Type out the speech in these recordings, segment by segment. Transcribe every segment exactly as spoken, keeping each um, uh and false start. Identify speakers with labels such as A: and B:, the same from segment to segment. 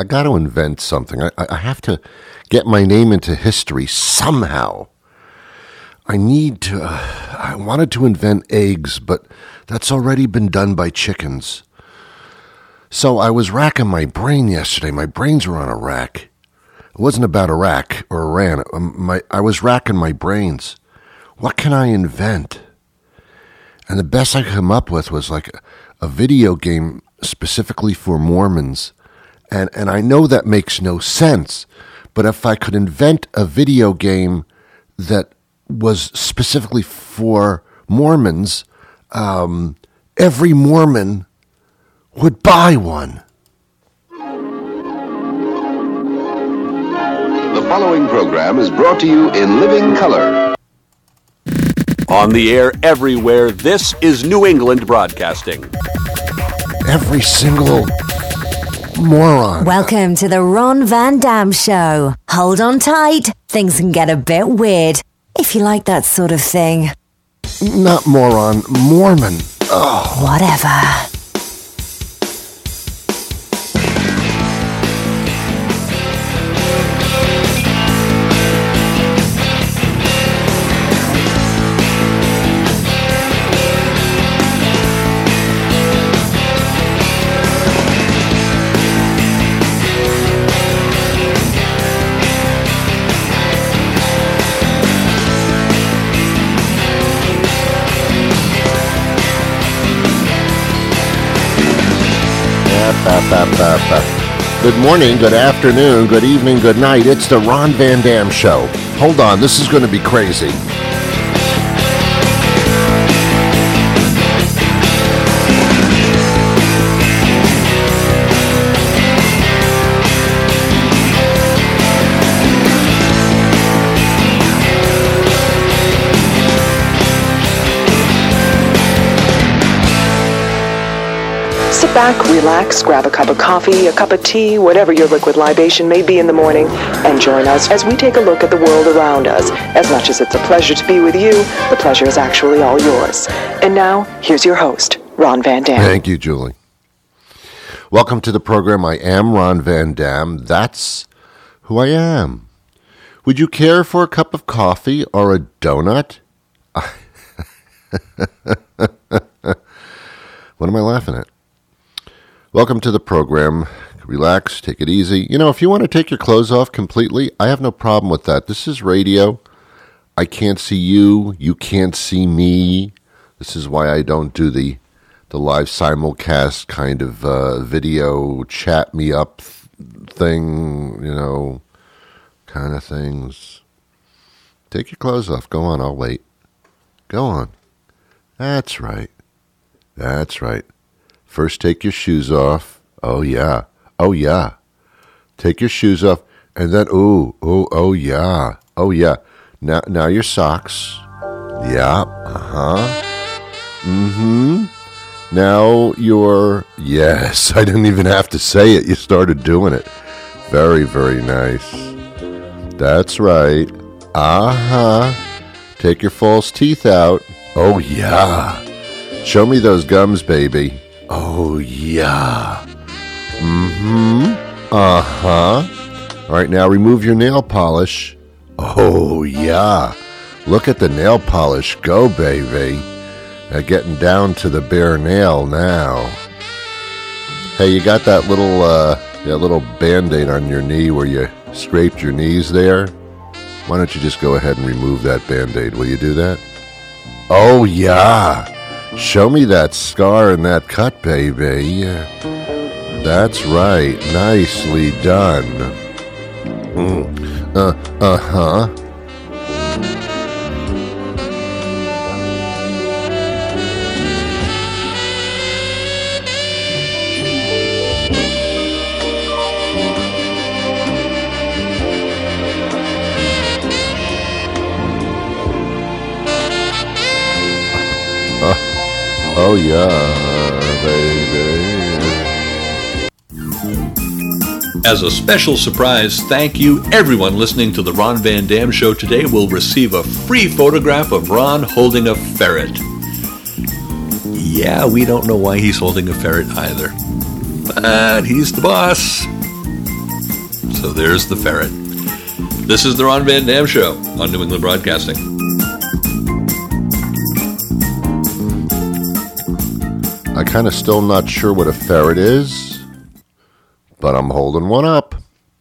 A: I got to invent something. I, I have to get my name into history somehow. I need to, uh, I wanted to invent eggs, but that's already been done by chickens. So I was racking my brain yesterday. My brains were on a rack. It wasn't about Iraq or Iran. Um, my, I was racking my brains. What can I invent? And the best I could come up with was like a, a video game specifically for Mormons. And, and I know that makes no sense, but if I could invent a video game that was specifically for Mormons, um, every Mormon would buy one.
B: The following program is brought to you in living color.
C: On the air everywhere, this is New England Broadcasting.
A: Every single moron.
D: Welcome to the Ron Van Dam Show. Hold on tight. Things can get a bit weird, if you like that sort of thing.
A: Not moron, Mormon. Oh.
D: Whatever.
A: Good morning, good afternoon, good evening, good night. It's the Ron Van Dam Show. Hold on, this is going to be crazy.
E: Sit back, relax, grab a cup of coffee, a cup of tea, whatever your liquid libation may be in the morning, and join us as we take a look at the world around us. As much as it's a pleasure to be with you, the pleasure is actually all yours. And now, here's your host, Ron Van Dam.
A: Thank you, Julie. Welcome to the program. I am Ron Van Dam. That's who I am. Would you care for a cup of coffee or a donut? What am I laughing at? Welcome to the program. Relax, take it easy. You know, if you want to take your clothes off completely, I have no problem with that. This is radio. I can't see you. You can't see me. This is why I don't do the the live simulcast kind of uh, video chat me up th- thing, you know, kind of things. Take your clothes off. Go on, I'll wait. Go on. That's right. That's right. First, take your shoes off. Oh, yeah. Oh, yeah. Take your shoes off. And then, ooh, ooh, oh, yeah. Oh, yeah. Now, now your socks. Yeah. Uh-huh. Mm-hmm. Now your, yes, I didn't even have to say it. You started doing it. Very, very nice. That's right. Uh-huh. Take your false teeth out. Oh, yeah. Show me those gums, baby. Oh, yeah. Mm-hmm. Uh-huh. All right, now remove your nail polish. Oh, yeah. Look at the nail polish go, baby. Now getting down to the bare nail now. Hey, you got that little, uh, that little Band-Aid on your knee where you scraped your knees there? Why don't you just go ahead and remove that Band-Aid? Will you do that? Oh, yeah. Show me that scar and that cut, baby. That's right. Nicely done. Mm. Uh, uh-huh. Oh, yeah,
F: baby. As a special surprise, thank you, everyone listening to the Ron Van Dam Show today will receive a free photograph of Ron holding a ferret. Yeah, we don't know why he's holding a ferret either. But he's the boss. So there's the ferret. This is the Ron Van Dam Show on New England Broadcasting.
A: I kind of still not sure what a ferret is, but I'm holding one up.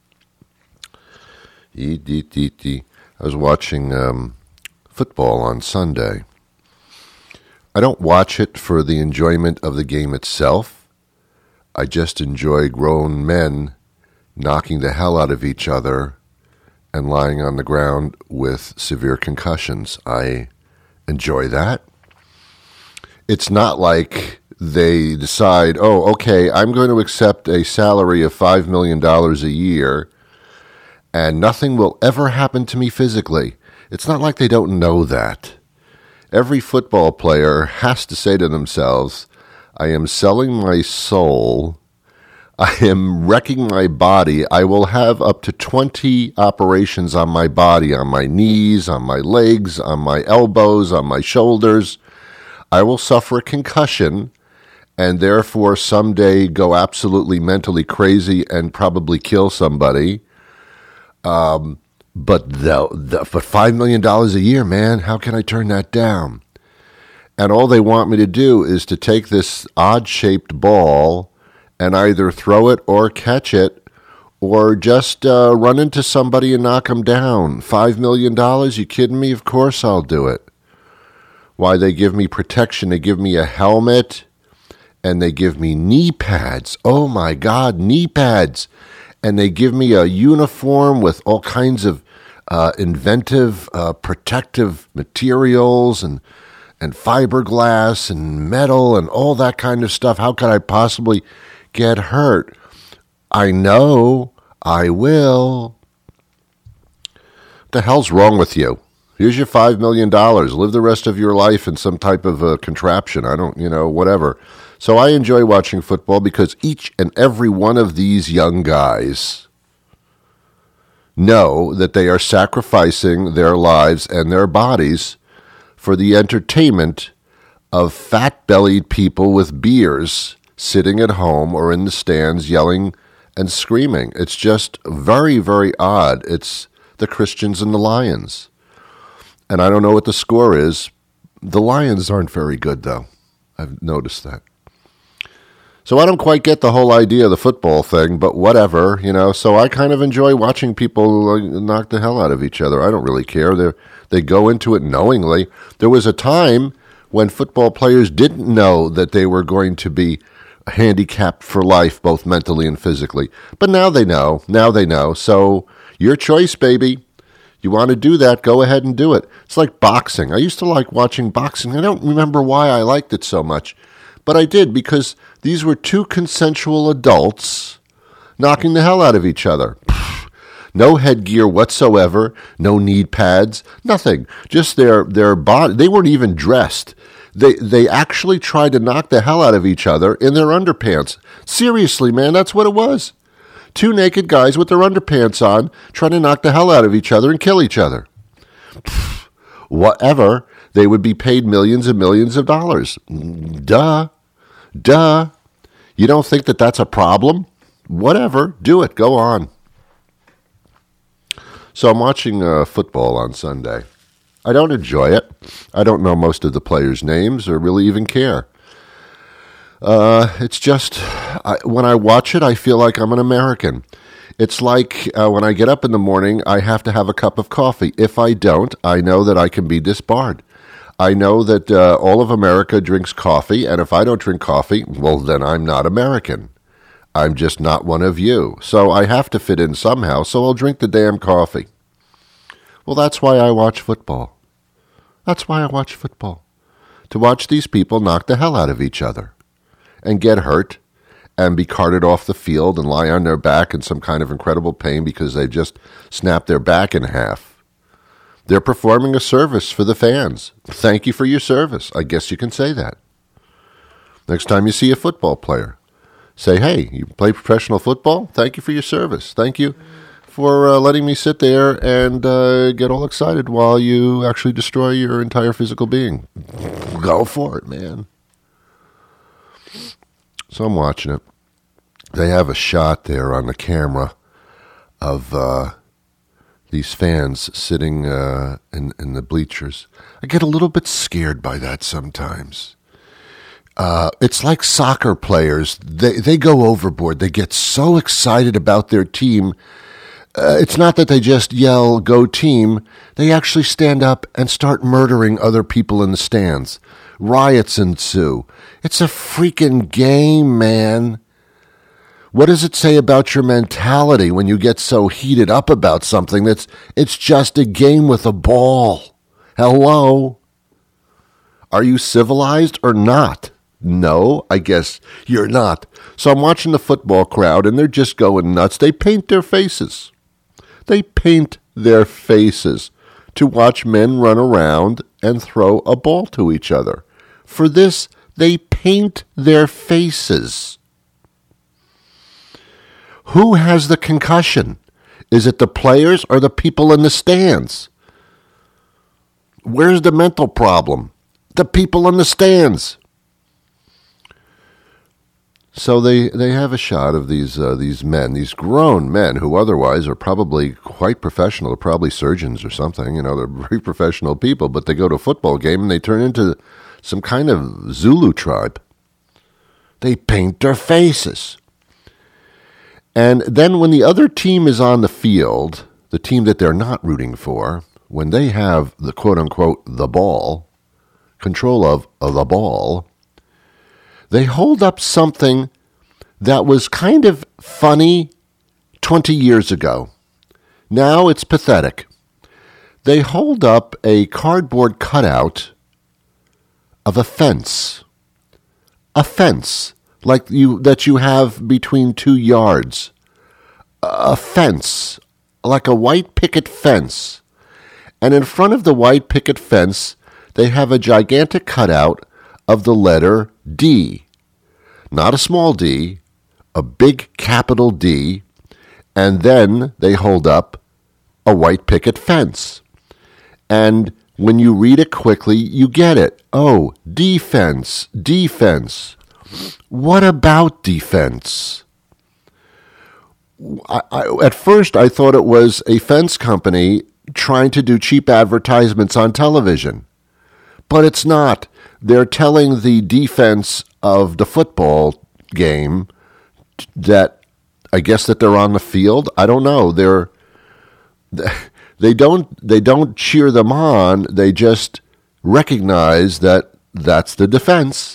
A: Eat, eat, eat, eat. I was watching um, football on Sunday. I don't watch it for the enjoyment of the game itself. I just enjoy grown men knocking the hell out of each other and lying on the ground with severe concussions. I enjoy that. It's not like they decide, oh, okay, I'm going to accept a salary of five million dollars a year and nothing will ever happen to me physically. It's not like they don't know that. Every football player has to say to themselves, I am selling my soul. I am wrecking my body. I will have up to twenty operations on my body, on my knees, on my legs, on my elbows, on my shoulders. I will suffer a concussion and therefore someday go absolutely mentally crazy and probably kill somebody. Um, but the, the, but five million dollars a year, man, how can I turn that down? And all they want me to do is to take this odd-shaped ball and either throw it or catch it or just uh, run into somebody and knock them down. five million dollars? You kidding me? Of course I'll do it. Why, they give me protection. They give me a helmet and they give me knee pads. Oh, my God, knee pads. And they give me a uniform with all kinds of uh, inventive uh, protective materials and and fiberglass and metal and all that kind of stuff. How could I possibly get hurt? I know I will. What the hell's wrong with you? Here's your five million dollars. Live the rest of your life in some type of a contraption. I don't, you know, whatever. So I enjoy watching football because each and every one of these young guys know that they are sacrificing their lives and their bodies for the entertainment of fat-bellied people with beers sitting at home or in the stands yelling and screaming. It's just very, very odd. It's the Christians and the Lions. And I don't know what the score is. The Lions aren't very good, though. I've noticed that. So I don't quite get the whole idea of the football thing, but whatever, you know. So I kind of enjoy watching people knock the hell out of each other. I don't really care. They they go into it knowingly. There was a time when football players didn't know that they were going to be handicapped for life, both mentally and physically. But now they know. Now they know. So your choice, baby. You want to do that, go ahead and do it. It's like boxing. I used to like watching boxing. I don't remember why I liked it so much. But I did, because these were two consensual adults knocking the hell out of each other. No headgear whatsoever, no knee pads, nothing. Just their their body. They weren't even dressed. They they actually tried to knock the hell out of each other in their underpants. Seriously, man, that's what it was. Two naked guys with their underpants on trying to knock the hell out of each other and kill each other. Whatever. They would be paid millions and millions of dollars. Duh. Duh. You don't think that that's a problem? Whatever. Do it. Go on. So I'm watching uh, football on Sunday. I don't enjoy it. I don't know most of the players' names or really even care. Uh, it's just, I, when I watch it, I feel like I'm an American. It's like uh, when I get up in the morning, I have to have a cup of coffee. If I don't, I know that I can be disbarred. I know that uh, all of America drinks coffee, and if I don't drink coffee, well, then I'm not American. I'm just not one of you. So I have to fit in somehow, so I'll drink the damn coffee. Well, that's why I watch football. That's why I watch football. To watch these people knock the hell out of each other and get hurt and be carted off the field and lie on their back in some kind of incredible pain because they just snapped their back in half. They're performing a service for the fans. Thank you for your service. I guess you can say that. Next time you see a football player, say, hey, you play professional football? Thank you for your service. Thank you for uh, letting me sit there and uh, get all excited while you actually destroy your entire physical being. Go for it, man. So I'm watching it. They have a shot there on the camera of uh, these fans sitting uh, in, in the bleachers. I get a little bit scared by that sometimes. Uh, it's like soccer players. They they go overboard. They get so excited about their team. Uh, it's not that they just yell, "Go team." They actually stand up and start murdering other people in the stands. Riots ensue. It's a freaking game, man. What does it say about your mentality when you get so heated up about something that's it's just a game with a ball? Hello? Are you civilized or not? No, I guess you're not. So I'm watching the football crowd and they're just going nuts. They paint their faces. They paint their faces to watch men run around and throw a ball to each other. For this, they paint their faces. Who has the concussion? Is it the players or the people in the stands? Where's the mental problem? The people in the stands. So they, they have a shot of these uh, these men, these grown men who otherwise are probably quite professional. They're probably surgeons or something. You know, they're very professional people, but they go to a football game and they turn into some kind of Zulu tribe. They paint their faces. And then when the other team is on the field, the team that they're not rooting for, when they have the quote-unquote the ball, control of, of the ball, they hold up something that was kind of funny twenty years ago. Now it's pathetic. They hold up a cardboard cutout of a fence. A fence. Like you that you have between two yards. A fence, like a white picket fence. And in front of the white picket fence, they have a gigantic cutout of the letter D. Not a small d, a big capital D, and then they hold up a white picket fence. And when you read it quickly, you get it. Oh, defense, defense. What about defense? I, I, at first, I thought it was a fence company trying to do cheap advertisements on television. But it's not. They're telling the defense of the football game that, I guess that they're on the field. I don't know. They're they don't they don't cheer them on. They just recognize that that's the defense.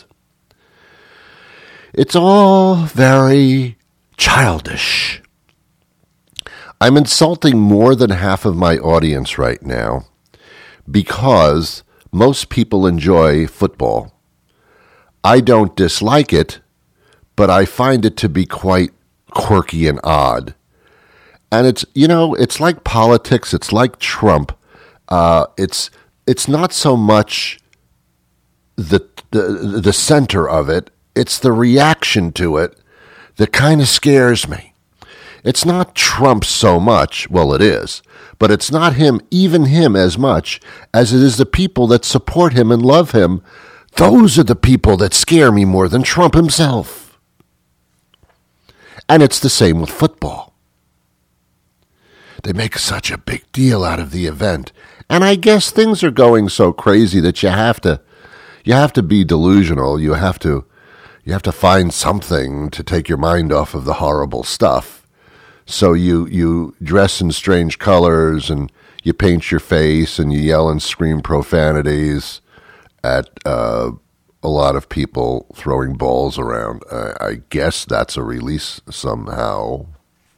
A: It's all very childish. I'm insulting more than half of my audience right now because most people enjoy football. I don't dislike it, but I find it to be quite quirky and odd. And it's, you know, it's like politics. It's like Trump. Uh, it's it's not so much the, the the center of it. It's the reaction to it that kind of scares me. It's not Trump so much, well, it is, but it's not him, even him as much as it is the people that support him and love him. Those are the people that scare me more than Trump himself. And it's the same with football. They make such a big deal out of the event. And I guess things are going so crazy that you have to you have to be delusional. You have to you have to find something to take your mind off of the horrible stuff. So you you dress in strange colors and you paint your face and you yell and scream profanities at uh, a lot of people throwing balls around. I, I guess that's a release somehow.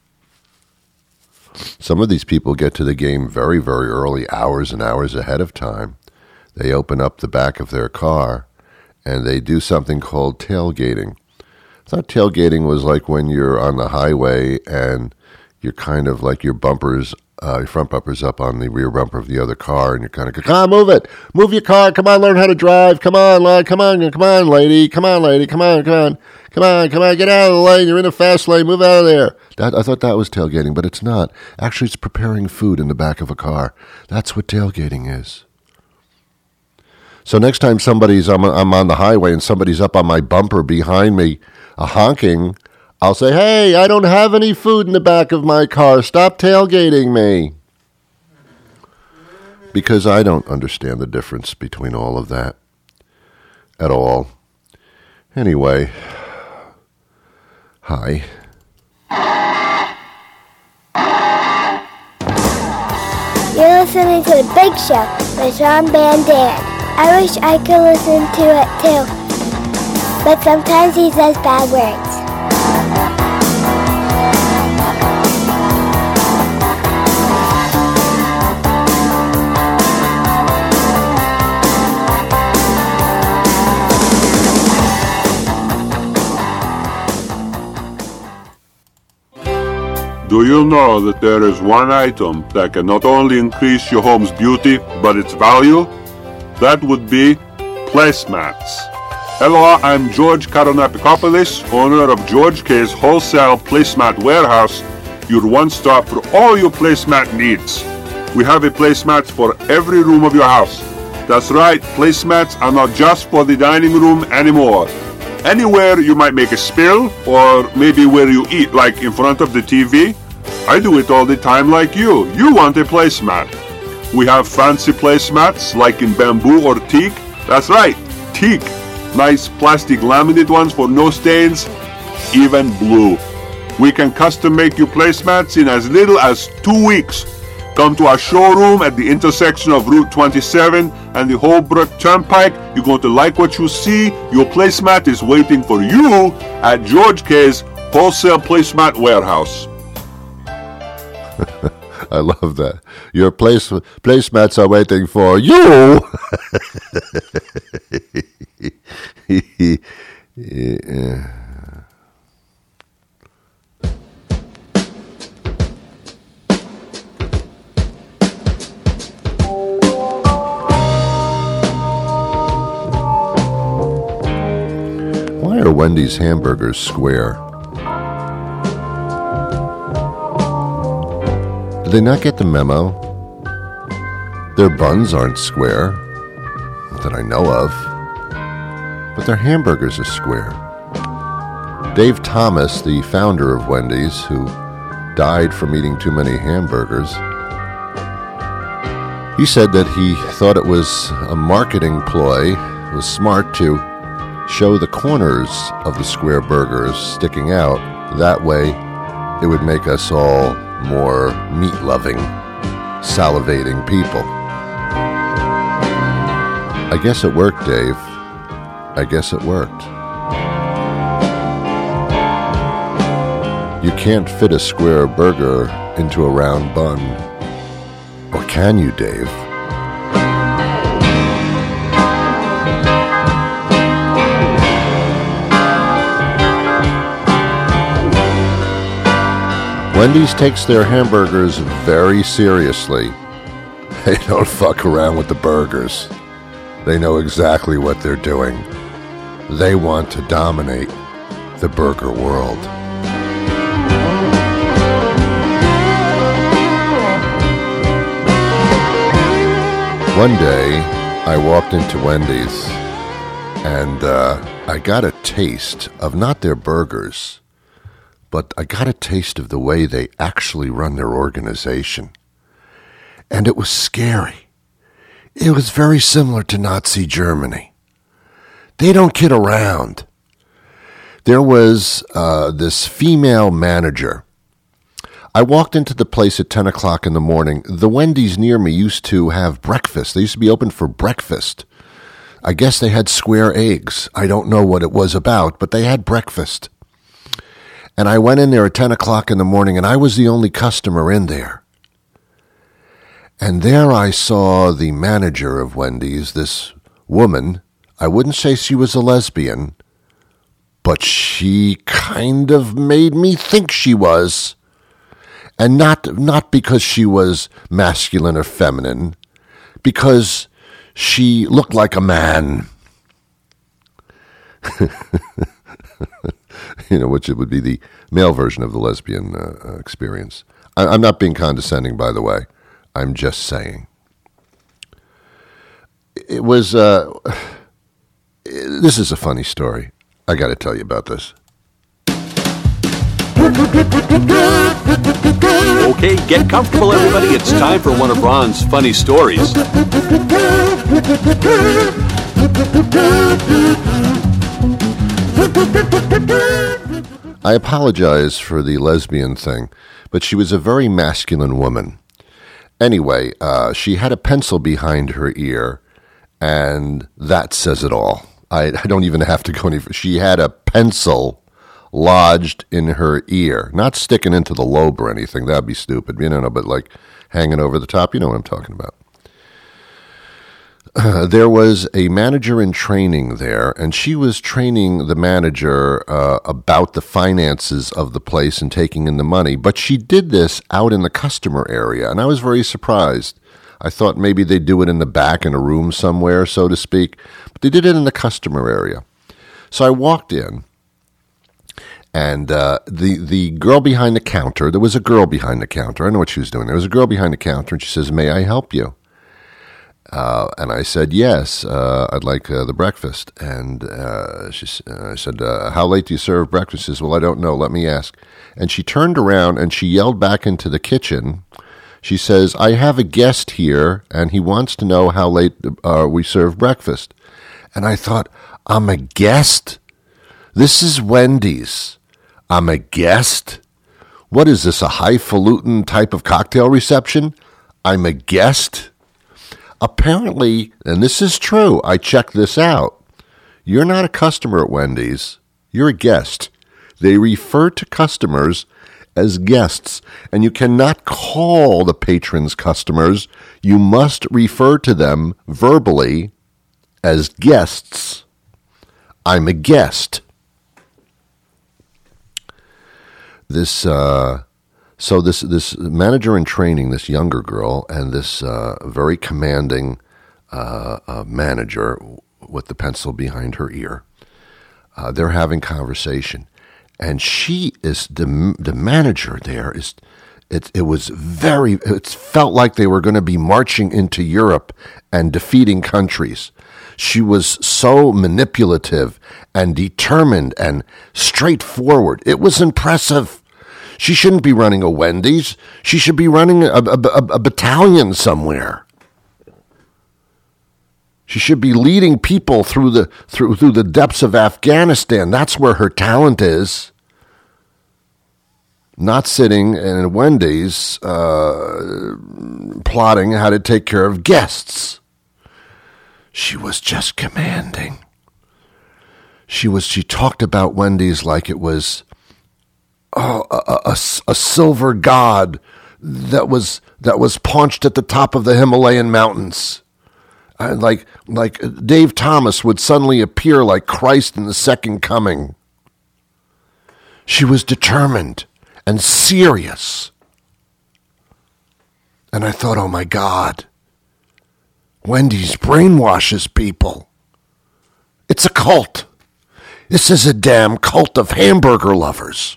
A: Some of these people get to the game very, very early, hours and hours ahead of time. They open up the back of their car and they do something called tailgating. I thought tailgating was like when you're on the highway and you're kind of like your bumpers, uh, your front bumper's up on the rear bumper of the other car, and you're kind of go, come on, move it, move your car, come on, learn how to drive, come on, lad, come on, come on, lady, come on, lady, come on, come on, come on, come on, get out of the lane, you're in a fast lane, move out of there. That, I thought that was tailgating, but it's not. Actually, it's preparing food in the back of a car. That's what tailgating is. So next time somebody's, I'm, I'm on the highway and somebody's up on my bumper behind me, uh, honking, I'll say, hey, I don't have any food in the back of my car. Stop tailgating me. Because I don't understand the difference between all of that at all. Anyway, hi.
G: You're listening to The Big Show with Ron Van Dam. I wish I could listen to it too, but sometimes he says bad words.
H: Do you know that there is one item that can not only increase your home's beauty, but its value? That would be placemats. Hello, I'm George Karonapikopoulos, owner of George K's Wholesale Placemat Warehouse, your one-stop for all your placemat needs. We have a placemat for every room of your house. That's right, placemats are not just for the dining room anymore. Anywhere you might make a spill, or maybe where you eat, like in front of the T V. I do it all the time like you. You want a placemat. We have fancy placemats like in bamboo or teak. That's right, teak. Nice plastic laminate ones for no stains, even blue. We can custom make you placemats in as little as two weeks. Come to our showroom at the intersection of Route twenty-seven and the Holbrook Turnpike. You're going to like what you see. Your placemat is waiting for you at George K's Wholesale Placemat Warehouse.
A: I love that. Your place placemats are waiting for you. Yeah. Why are Wendy's hamburgers square? Did they not get the memo? Their buns aren't square, that I know of, but their hamburgers are square. Dave Thomas, the founder of Wendy's, who died from eating too many hamburgers, he said that he thought it was a marketing ploy. It was smart to show the corners of the square burgers sticking out. That way, it would make us all more meat-loving, salivating people. I guess it worked, Dave. I guess it worked. You can't fit a square burger into a round bun. Or can you, Dave? Wendy's takes their hamburgers very seriously. They don't fuck around with the burgers. They know exactly what they're doing. They want to dominate the burger world. One day, I walked into Wendy's, and uh, I got a taste of not their burgers, but I got a taste of the way they actually run their organization. And it was scary. It was very similar to Nazi Germany. They don't kid around. There was uh, this female manager. I walked into the place at ten o'clock in the morning. The Wendy's near me used to have breakfast. They used to be open for breakfast. I guess they had square eggs. I don't know what it was about, but they had breakfast. And I went in there at ten o'clock in the morning, and I was the only customer in there. And there I saw the manager of Wendy's, this woman. I wouldn't say she was a lesbian, but she kind of made me think she was. And not not because she was masculine or feminine, because she looked like a man. You know, which it would be the male version of the lesbian uh, experience. I, I'm not being condescending, by the way. I'm just saying. It was, uh, this is a funny story. I got to tell you about this.
C: Okay, get comfortable, everybody. It's time for one of Ron's funny stories.
A: I apologize for the lesbian thing, but she was a very masculine woman. Anyway, uh, she had a pencil behind her ear, and that says it all. I, I don't even have to go any further. She had a pencil lodged in her ear, not sticking into the lobe or anything. That'd be stupid, you know, but like hanging over the top. You know what I'm talking about. Uh, there was a manager in training there, and she was training the manager uh, about the finances of the place and taking in the money. But she did this out in the customer area, and I was very surprised. I thought maybe they'd do it in the back in a room somewhere, so to speak. But they did it in the customer area. So I walked in, and uh, the, the girl behind the counter, there was a girl behind the counter. I know what she was doing. There was a girl behind the counter, and she says, "May I help you?" Uh, and I said, "Yes, uh, I'd like uh, the breakfast." And uh, she, uh, I said, uh, "How late do you serve breakfast?" She says, "Well, I don't know. Let me ask." And she turned around and she yelled back into the kitchen. She says, "I have a guest here, and he wants to know how late uh, we serve breakfast." And I thought, I'm a guest? This is Wendy's. I'm a guest? What is this, a highfalutin type of cocktail reception? I'm a guest? Apparently, and this is true, I checked this out, you're not a customer at Wendy's, you're a guest. They refer to customers as guests, and you cannot call the patrons customers. You must refer to them verbally as guests. I'm a guest. This, uh... So this this manager in training, this younger girl, and this uh, very commanding uh, uh, manager with the pencil behind her ear, uh, they're having conversation, and she is the the manager there is. It it was very. It felt like they were going to be marching into Europe and defeating countries. She was so manipulative and determined and straightforward. It was impressive. She shouldn't be running a Wendy's. She should be running a, a, a, a battalion somewhere. She should be leading people through the through through the depths of Afghanistan. That's where her talent is. Not sitting in a Wendy's uh, plotting how to take care of guests. She was just commanding. She was. She talked about Wendy's like it was Oh, a, a, a silver god that was that was paunched at the top of the Himalayan mountains. Uh, like like Dave Thomas would suddenly appear like Christ in the second coming. She was determined and serious. And I thought, oh my God, Wendy's brainwashes people. It's a cult. This is a damn cult of hamburger lovers.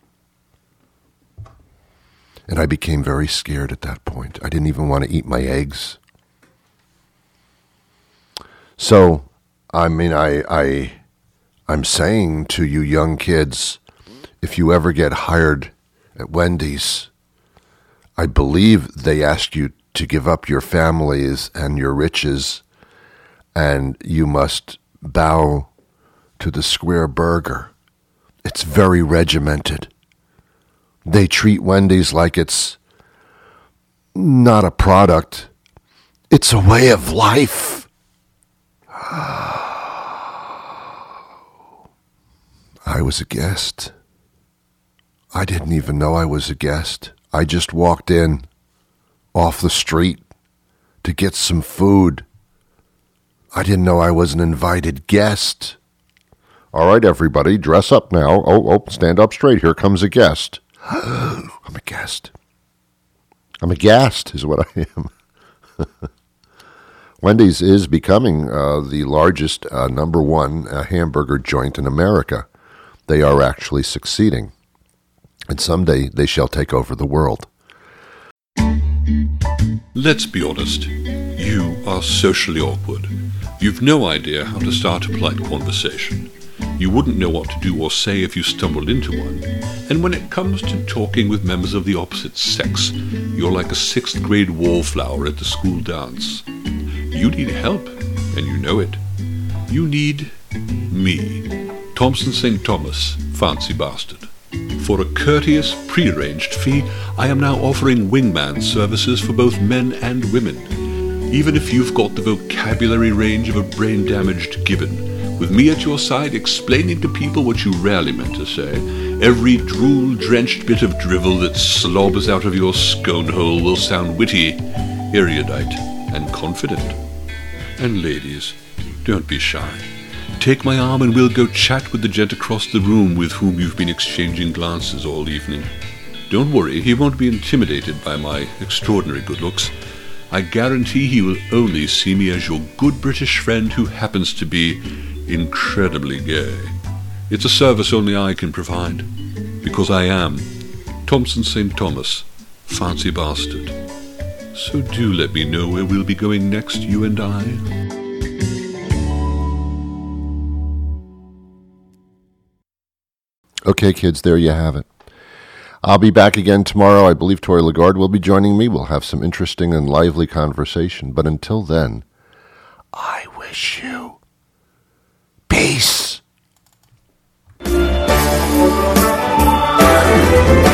A: And I became very scared at that point. I didn't even want to eat my eggs. So, I mean, I, I, I'm saying to you young kids, if you ever get hired at Wendy's, I believe they ask you to give up your families and your riches, and you must bow to the square burger. It's very regimented. They treat Wendy's like it's not a product. It's a way of life. I was a guest. I didn't even know I was a guest. I just walked in off the street to get some food. I didn't know I was an invited guest. All right, everybody, dress up now. Oh, oh, stand up straight. Here comes a guest. I'm a guest. I'm a guest is what I am. Wendy's is becoming uh, the largest uh, number one uh, hamburger joint in America. They are actually succeeding. And someday they shall take over the world.
F: Let's be honest. You are socially awkward. You've no idea how to start a polite conversation. You wouldn't know what to do or say if you stumbled into one. And when it comes to talking with members of the opposite sex, you're like a sixth grade wallflower at the school dance. You need help, and you know it. You need me, Thompson Saint Thomas, fancy bastard. For a courteous, pre-arranged fee, I am now offering wingman services for both men and women. Even if you've got the vocabulary range of a brain-damaged gibbon, with me at your side explaining to people what you rarely meant to say, every drool-drenched bit of drivel that slobbers out of your scone hole will sound witty, erudite, and confident. And ladies, don't be shy. Take my arm and we'll go chat with the gent across the room with whom you've been exchanging glances all evening. Don't worry, he won't be intimidated by my extraordinary good looks. I guarantee he will only see me as your good British friend who happens to be incredibly gay. It's a service only I can provide, because I am Thompson Saint Thomas, fancy bastard. So do let me know where we'll be going next, you and I.
A: Okay, kids, there you have it. I'll be back again tomorrow. I believe Tori Lagarde will be joining me. We'll have some interesting and lively conversation. But until then, I wish you peace.